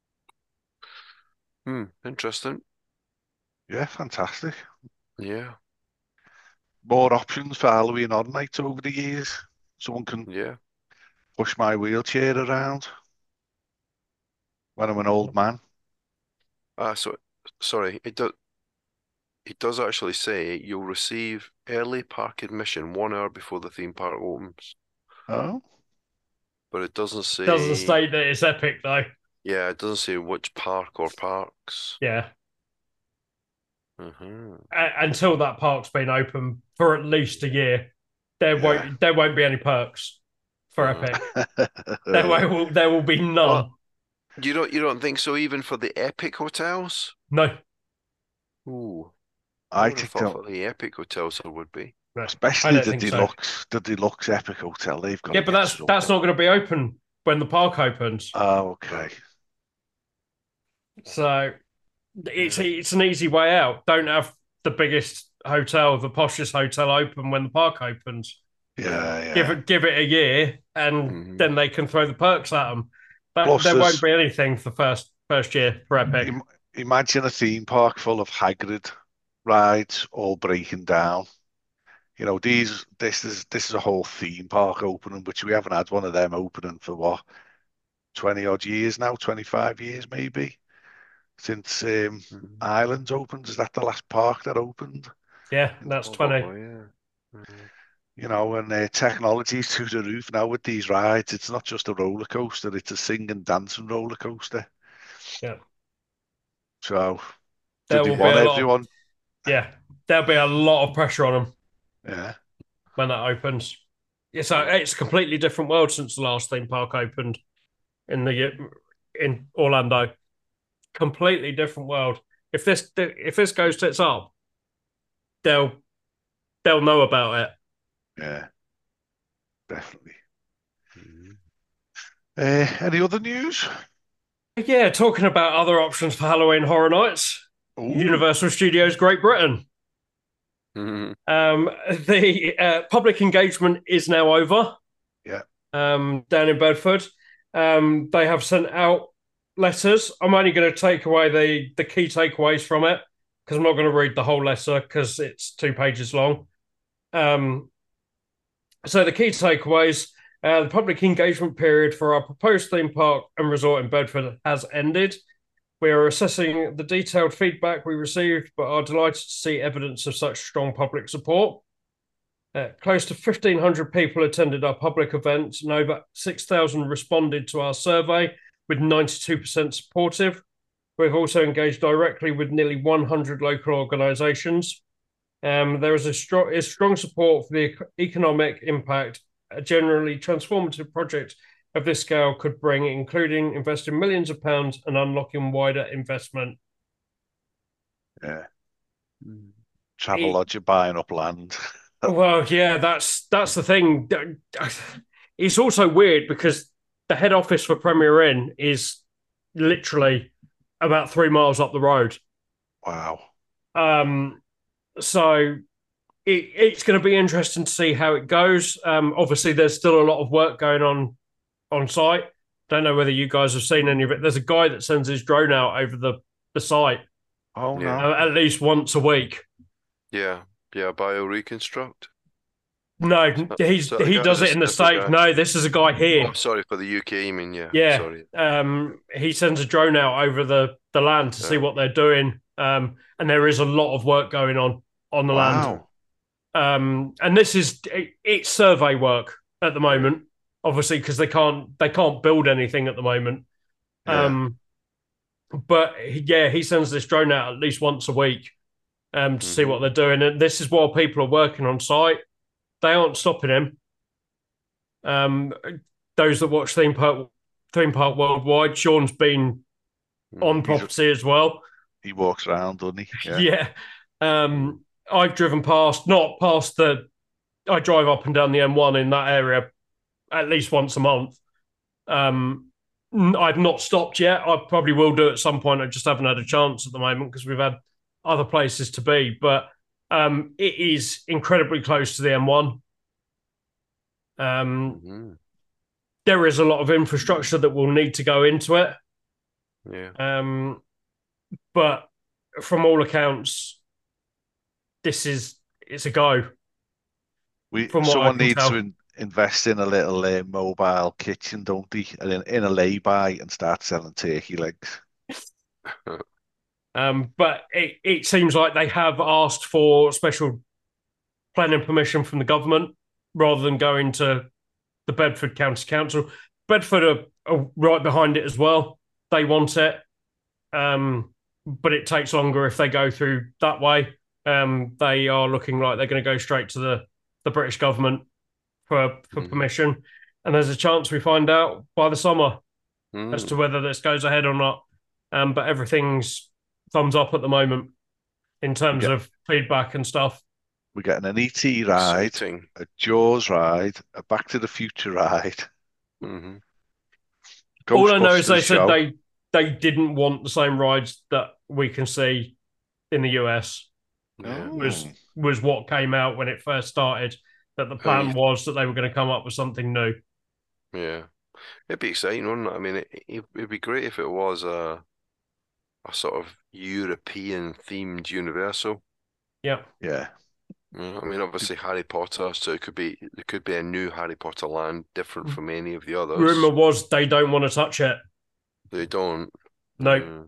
[SPEAKER 4] Hmm, interesting.
[SPEAKER 3] yeah, fantastic.
[SPEAKER 4] Yeah,
[SPEAKER 3] More options for Halloween Horror Nights over the years. Someone can
[SPEAKER 4] yeah.
[SPEAKER 3] push my wheelchair around when I'm an old man.
[SPEAKER 4] Ah, so sorry, it does it does actually say you'll receive early park admission one hour before the theme park opens,
[SPEAKER 3] Oh,
[SPEAKER 4] but it doesn't
[SPEAKER 5] Doesn't
[SPEAKER 4] say.
[SPEAKER 5] state that it's epic though.
[SPEAKER 4] Yeah, it doesn't say which park or parks.
[SPEAKER 5] Yeah.
[SPEAKER 4] Hmm.
[SPEAKER 5] A- until that park's been open for at least a year, there
[SPEAKER 3] yeah.
[SPEAKER 5] won't there won't be any perks for
[SPEAKER 4] Uh,
[SPEAKER 5] Epic. There won't there will be
[SPEAKER 4] well,
[SPEAKER 5] none.
[SPEAKER 4] you don't you don't think so even for the Epic hotels?
[SPEAKER 5] No,
[SPEAKER 4] Ooh, I
[SPEAKER 3] I
[SPEAKER 4] would have
[SPEAKER 3] think
[SPEAKER 4] thought
[SPEAKER 3] that,
[SPEAKER 4] for the Epic hotels there would be.
[SPEAKER 5] no, I
[SPEAKER 3] especially
[SPEAKER 5] don't
[SPEAKER 3] the
[SPEAKER 5] think so.
[SPEAKER 3] deluxe, the deluxe Epic Hotel, they've got
[SPEAKER 5] Yeah,
[SPEAKER 3] to
[SPEAKER 5] but
[SPEAKER 3] get
[SPEAKER 5] that's that's
[SPEAKER 3] something.
[SPEAKER 5] not going to be open when the park opens.
[SPEAKER 3] Oh, okay.
[SPEAKER 5] So it's
[SPEAKER 3] Yeah,
[SPEAKER 5] it's an easy way out. Don't have the biggest hotel, the poshest hotel open when the park opens.
[SPEAKER 4] Yeah.
[SPEAKER 3] yeah,
[SPEAKER 5] Give
[SPEAKER 3] yeah.
[SPEAKER 5] it give it a year, and
[SPEAKER 4] Hmm.
[SPEAKER 5] then they can throw the perks at them. But
[SPEAKER 3] Plus,
[SPEAKER 5] there won't
[SPEAKER 3] there's
[SPEAKER 5] be anything for first first year for Epic.
[SPEAKER 3] im imagine a theme park full of Hagrid rides all breaking down. You know, these this is this is a whole theme park opening, which we haven't had one of them opening for what, twenty odd years now, twenty-five years maybe, since um,
[SPEAKER 4] Hmm.
[SPEAKER 3] Islands opened. Is that the last park that opened?
[SPEAKER 5] Yeah,
[SPEAKER 3] In-
[SPEAKER 5] that's twenty.
[SPEAKER 4] Probably, yeah. Mhm.
[SPEAKER 3] You know, and uh, technology's through the roof now with these rides. It's not just a roller coaster; it's a sing and dancing roller coaster.
[SPEAKER 5] Yeah.
[SPEAKER 3] So, do
[SPEAKER 5] There
[SPEAKER 3] they
[SPEAKER 5] will be
[SPEAKER 3] want
[SPEAKER 5] a lot of,
[SPEAKER 3] everyone?
[SPEAKER 5] yeah, there'll be a lot of pressure on them
[SPEAKER 3] Yeah,
[SPEAKER 5] when that opens. It's a, it's a completely different world since the last theme park opened in the in Orlando. Completely different world. If this if this goes tits up, they'll they'll know about it.
[SPEAKER 3] yeah, definitely.
[SPEAKER 4] Mhm.
[SPEAKER 3] Uh, any other news?
[SPEAKER 5] Yeah, talking about other options for Halloween Horror Nights,
[SPEAKER 3] Ooh,
[SPEAKER 5] Universal Studios Great Britain.
[SPEAKER 4] Mhm.
[SPEAKER 5] Um, the uh, public engagement is now over.
[SPEAKER 3] Yeah.
[SPEAKER 5] Um, down in Bedford, um, they have sent out letters. I'm only going to take away the the key takeaways from it because I'm not going to read the whole letter because it's two pages long. Um, so the key takeaways: uh, the public engagement period for our proposed theme park and resort in Bedford has ended. We are assessing the detailed feedback we received, but are delighted to see evidence of such strong public support. Uh, close to fifteen hundred people attended our public event, and over six thousand responded to our survey, with ninety-two percent supportive. We've also engaged directly with nearly one hundred local organisations. Um, there is a strong, is strong support for the economic impact a generally transformative project of this scale could bring, including investing millions of pounds and unlocking wider investment.
[SPEAKER 3] Yeah.
[SPEAKER 4] Mhm.
[SPEAKER 3] Travelodge buying up land.
[SPEAKER 5] Well, yeah, that's that's the thing. It's also weird because the head office for Premier Inn is literally about three miles up the road.
[SPEAKER 3] Wow.
[SPEAKER 5] Um, so it, it's going to be interesting to see how it goes. Um, obviously, there's still a lot of work going on on site. Don't know whether you guys have seen any of it. There's a guy that sends his drone out over the the site
[SPEAKER 3] Oh
[SPEAKER 4] Yeah.
[SPEAKER 3] no.
[SPEAKER 5] uh, at least once a week.
[SPEAKER 4] Yeah, yeah, bio reconstruct.
[SPEAKER 5] No,
[SPEAKER 4] So,
[SPEAKER 5] he's
[SPEAKER 4] so the
[SPEAKER 5] he
[SPEAKER 4] guy,
[SPEAKER 5] does
[SPEAKER 4] is
[SPEAKER 5] it
[SPEAKER 4] this
[SPEAKER 5] in
[SPEAKER 4] a
[SPEAKER 5] the
[SPEAKER 4] different
[SPEAKER 5] States.
[SPEAKER 4] guy?
[SPEAKER 5] No, this is a guy here.
[SPEAKER 4] Oh, sorry for the U K. I mean, yeah,
[SPEAKER 5] Yeah.
[SPEAKER 4] sorry.
[SPEAKER 5] Um, he sends a drone out over the, the land to see
[SPEAKER 4] Yeah.
[SPEAKER 5] what they're doing. Um, and there is a lot of work going on on the land.
[SPEAKER 3] Wow.
[SPEAKER 5] Um, and this is it, it's survey work at the moment, obviously, because they can't they can't build anything at the moment.
[SPEAKER 3] Yeah.
[SPEAKER 5] Um, but yeah, he sends this drone out at least once a week um, to see what
[SPEAKER 4] Mhm.
[SPEAKER 5] they're doing. And this is while people are working on site. They aren't stopping him. Um, those that watch theme park theme park worldwide, Sean's been on
[SPEAKER 4] Mhm.
[SPEAKER 3] He's
[SPEAKER 5] property as well.
[SPEAKER 3] he walks around, doesn't he? Yeah.
[SPEAKER 5] Yeah. Um, I've driven past, not past the, I drive up and down the M one in that area at least once a month. Um, n- I've not stopped yet. I probably will do at some point. I just haven't had a chance at the moment because we've had other places to be. But um, it is incredibly close to the M one. Um,
[SPEAKER 4] Mhm.
[SPEAKER 5] there is a lot of infrastructure that will need to go into it.
[SPEAKER 4] Yeah.
[SPEAKER 5] Um, but from all accounts, this is it's a go.
[SPEAKER 3] We
[SPEAKER 5] From what I
[SPEAKER 3] someone
[SPEAKER 5] can
[SPEAKER 3] needs
[SPEAKER 5] tell.
[SPEAKER 3] to in, invest in a little uh, mobile kitchen, don't they? And in, in a lay-by and start selling turkey legs.
[SPEAKER 5] Um, but it, it seems like they have asked for special planning permission from the government rather than going to the Bedford County Council. Bedford are, are right behind it as well. They want it, um, but it takes longer if they go through that way. Um, they are looking like they're going to go straight to the, the British government for, for
[SPEAKER 4] Mhm.
[SPEAKER 5] permission. And there's a chance we find out by the summer as
[SPEAKER 4] Mhm.
[SPEAKER 5] to whether this goes ahead or not. Um, but everything's thumbs up at the moment in terms
[SPEAKER 3] get-
[SPEAKER 5] of feedback and stuff.
[SPEAKER 3] We're getting an E T ride,
[SPEAKER 4] Exciting.
[SPEAKER 3] a Jaws ride, a Back to the Future ride,
[SPEAKER 4] Mhm.
[SPEAKER 5] All I know is
[SPEAKER 3] Ghostbusters
[SPEAKER 5] they said
[SPEAKER 3] show.
[SPEAKER 5] they they didn't want the same rides that we can see in the U S.
[SPEAKER 4] Yeah.
[SPEAKER 3] Oh.
[SPEAKER 5] Was was what came out when it first started. That the plan
[SPEAKER 4] you-
[SPEAKER 5] was that they were going to come up with something new.
[SPEAKER 4] Yeah. It'd be exciting, wouldn't it? I mean, it, it, it'd be great if it was a a sort of European themed Universal.
[SPEAKER 5] Yeah.
[SPEAKER 3] Yeah.
[SPEAKER 4] Yeah, I mean, obviously Harry Potter, so it could be it could be a new Harry Potter land, different from any of the others.
[SPEAKER 5] Rumor was they don't want to touch it.
[SPEAKER 4] They don't.
[SPEAKER 5] No.
[SPEAKER 4] Yeah.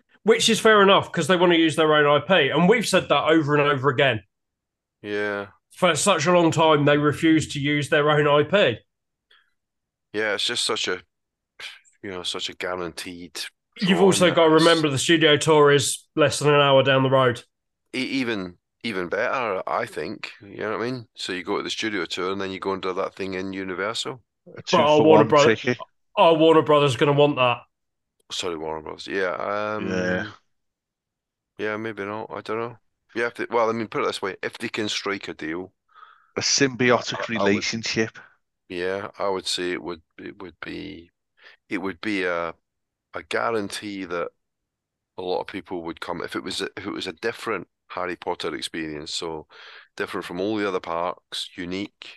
[SPEAKER 5] Which is fair enough because they want to use their own I P. And we've said that over and over again.
[SPEAKER 4] Yeah.
[SPEAKER 5] for such a long time they refused to use their own I P.
[SPEAKER 4] Yeah, it's just such a, you know, such a guaranteed.
[SPEAKER 5] You've also got to remember the studio tour is less than an hour down the road.
[SPEAKER 4] Even even better, I think. You know what I mean? So you go to the studio tour and then you go and do that thing in Universal.
[SPEAKER 3] A two
[SPEAKER 5] But our
[SPEAKER 3] for
[SPEAKER 5] Warner
[SPEAKER 3] one
[SPEAKER 5] Brothers,
[SPEAKER 3] ticket.
[SPEAKER 5] our Warner Brothers going to want that.
[SPEAKER 4] Sorry, Warner Bros. Yeah, um,
[SPEAKER 3] Yeah.
[SPEAKER 4] yeah, maybe not. I don't know. Yeah, if they, well, I mean, put it this way: if they can strike a deal,
[SPEAKER 3] A symbiotic
[SPEAKER 4] I- I would-
[SPEAKER 3] relationship.
[SPEAKER 4] yeah, I would say it would it would be it would be a a guarantee that a lot of people would come if it was a, if it was a different Harry Potter experience, so different from all the other parks, unique.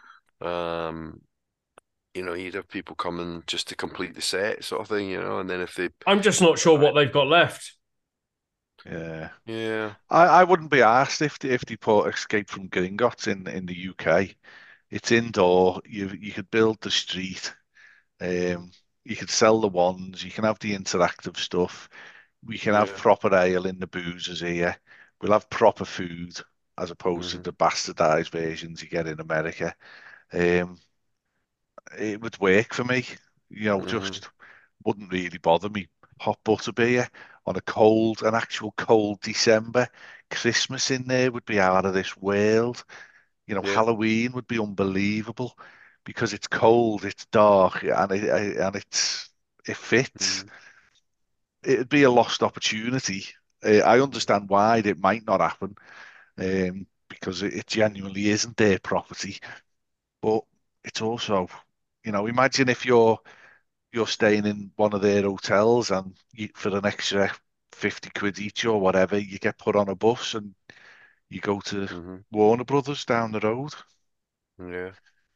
[SPEAKER 4] Um, you know, you'd have people coming just to complete the set, sort of thing, you know, and then if they,
[SPEAKER 5] I'm just not sure what they've got left.
[SPEAKER 3] Yeah.
[SPEAKER 4] yeah,
[SPEAKER 3] I, I wouldn't be asked if they, if they put Escape from Gringotts in in the U K. It's indoor. You you could build the street. Um, you could sell the wands. You can have the interactive stuff. We can have
[SPEAKER 4] yeah,
[SPEAKER 3] proper ale in the boozers here. We'll have proper food as opposed to
[SPEAKER 4] mhm,
[SPEAKER 3] the bastardized versions you get in America. Um, it would work for me. You know,
[SPEAKER 4] mhm,
[SPEAKER 3] just wouldn't really bother me. Hot butter beer on a cold, an actual cold December. Christmas in there would be out of this world. You know,
[SPEAKER 4] yeah,
[SPEAKER 3] Halloween would be unbelievable because it's cold, it's dark, and it and it's it fits.
[SPEAKER 4] mhm,
[SPEAKER 3] It'd be a lost opportunity. Uh, I understand why it might not happen, um, because it, it genuinely isn't their property. But it's also, you know, imagine if you're you're staying in one of their hotels and you, for an extra fifty quid each or whatever, you get put on a bus and you go to
[SPEAKER 4] mhm,
[SPEAKER 3] Warner Brothers down the road.
[SPEAKER 4] yeah,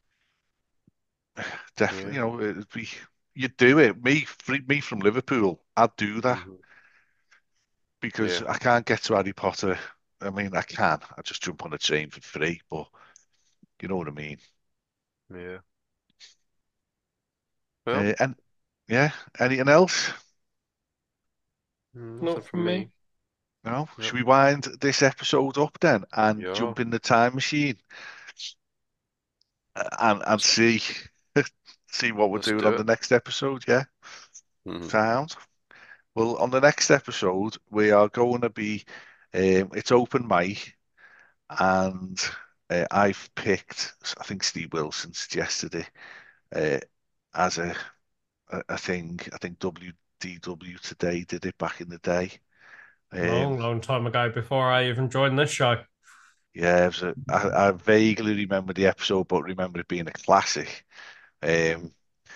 [SPEAKER 3] Definitely,
[SPEAKER 4] yeah,
[SPEAKER 3] you know, it'd be you'd do it. Me, fr- me from Liverpool, I'd do that
[SPEAKER 4] mhm,
[SPEAKER 3] because
[SPEAKER 4] yeah,
[SPEAKER 3] I can't get to Harry Potter. I mean, I can. I just jump on a train for free, but you know what I mean.
[SPEAKER 4] yeah. Well,
[SPEAKER 3] Uh, and yeah, anything else?
[SPEAKER 4] mm, nothing
[SPEAKER 5] Not
[SPEAKER 4] from
[SPEAKER 5] from me.
[SPEAKER 4] me.
[SPEAKER 3] No.
[SPEAKER 4] Yep.
[SPEAKER 3] Should we wind this episode up then and
[SPEAKER 4] Yeah,
[SPEAKER 3] jump in the time machine uh, and and
[SPEAKER 4] let's
[SPEAKER 3] see see what we're
[SPEAKER 4] let's
[SPEAKER 3] doing
[SPEAKER 4] do
[SPEAKER 3] on the
[SPEAKER 4] it.
[SPEAKER 3] next episode? Yeah,
[SPEAKER 4] Mhm,
[SPEAKER 3] sound. Well, on the next episode, we are going to be. Um, it's open mic. And uh, I've picked, I think Steve Wilson suggested it uh, as a, a, a thing. I think W D W Today did it back in the day. Um,
[SPEAKER 5] Long, long time ago before I even joined this show.
[SPEAKER 3] yeah, it was a, I, I vaguely remember the episode, but remember it being a classic. Um,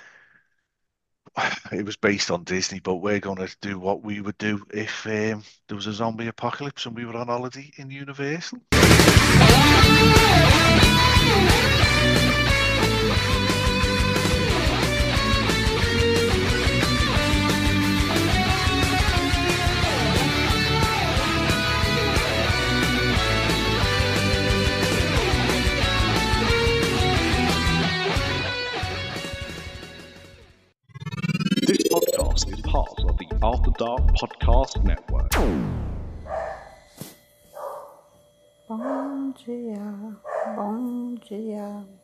[SPEAKER 3] it was based on Disney, but we're going to do what we would do if um, there was a zombie apocalypse and we were on holiday in Universal.
[SPEAKER 2] This podcast is part of the After Dark Podcast Network.
[SPEAKER 1] Bom dia, bom dia.